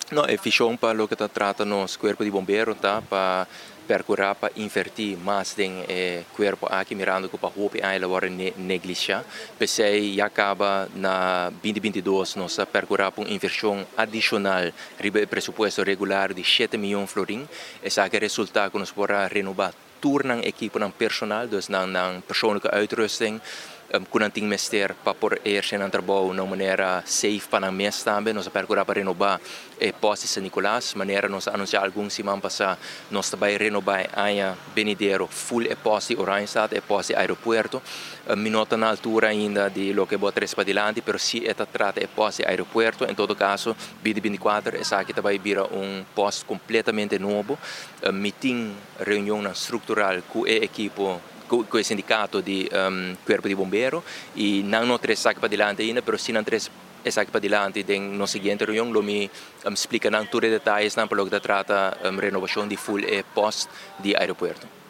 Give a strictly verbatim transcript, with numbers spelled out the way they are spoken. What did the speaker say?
No, é fichão para o que está tratando nos corpo de bombeiro, tá? Para percurar, para invertir mais tem é, corpo aqui mirando que para roupa aí agora ne negligenciar. Pensei e acaba na vinte e vinte e dois nossa percurar para uma inversão adicional ribe o pressuposto regular de sete milhões de florins. Essa que resulta que nós podemos renovar turno equipe ng personal, dus ng, ng persoonlijke uitrusting. Um, kunnen ting mester para por eerst en trabalho na maneira safe para mes também nós percorrer para renovar e poste San Nicolás maneira nós anunciar algum semana passar nós também renovar a Benidero full e poste Oranjestad e poste aeroporto um, minota na altura ainda de lo que botar para dilante pero se eta trata e poste aeroporto em todo caso vinte e vinte e quatro essa aqui também vira um poste completamente novo um, meeting reunião estrutural com a equipe com o sindicato de um, corpo de bombeiro e não não três saque para dilante ainda, mas se não três saque para dilante tem no seguinte reunião lo me um, explica não todos os detalhes não para o que trata um, renovação de full e post de aeroporto.